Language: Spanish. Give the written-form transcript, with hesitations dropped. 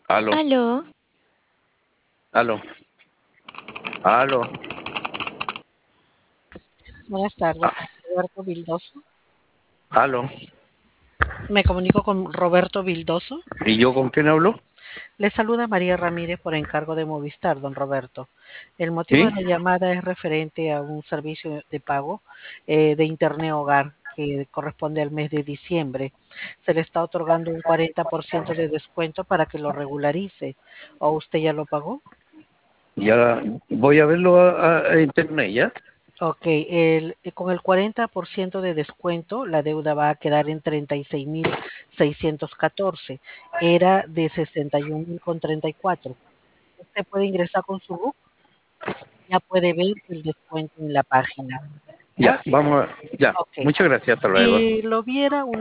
Aló, Aló, aló, aló, buenas tardes, ah, Roberto Vildoso. aló. Me comunico con Roberto Vildoso. ¿Y yo con quién hablo? Le saluda María Ramírez por encargo de Movistar, don Roberto. El motivo ¿Sí? de la llamada es referente a un servicio de pago de Internet Hogar que corresponde al mes de diciembre. Se le está otorgando un 40% de descuento para que lo regularice. ¿O usted ya lo pagó? Ya voy a verlo a internet, ¿ya? Ok, con el 40% de descuento, la deuda va a quedar en 36.614. Era de 61.034. Usted puede ingresar con su RUC, ya puede ver el descuento en la página. ¿Ya? Ya, vamos, ya. Ok. Muchas gracias, hasta luego. Si lo viera,